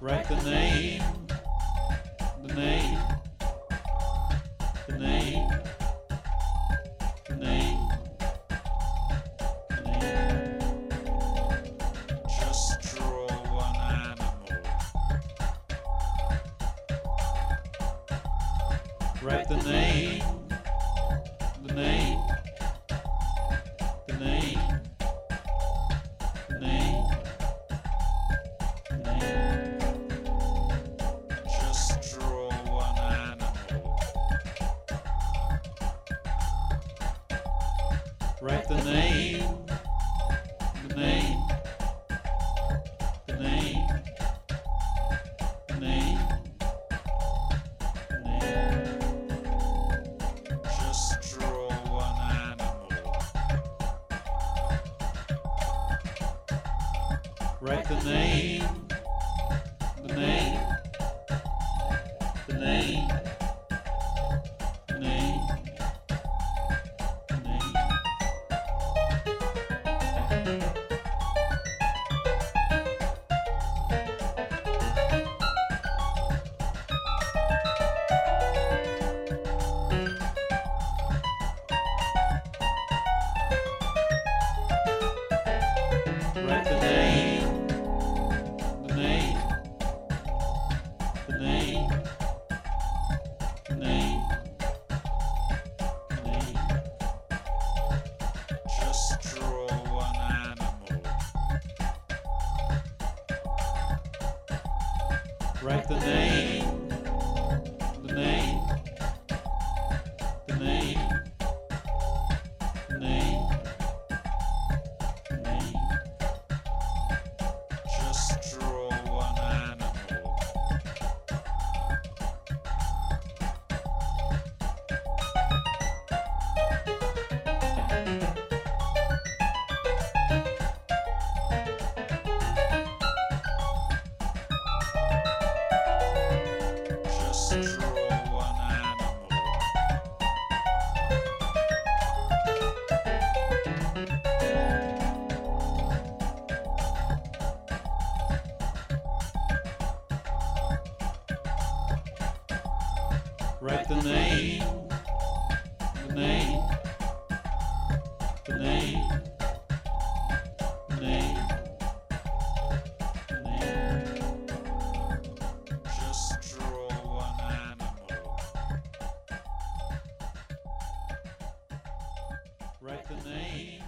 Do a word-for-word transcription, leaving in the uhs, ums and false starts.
Write the name, the name, the name, the name, the name. Just draw one animal. Write the name, the name, the name, the name, the name. Just draw one animal. Write the name, the name, the name, the name, the name. Just draw one animal. Write the name, the name, the name, the name, the name. Write the name, the name, the name, the name, the name. Just draw one animal. Write the name, the name, the name, the name, the name. Just draw one animal. Just draw one animal. Write the name, the name, the name, the name, the name. Just draw one animal. Write the name.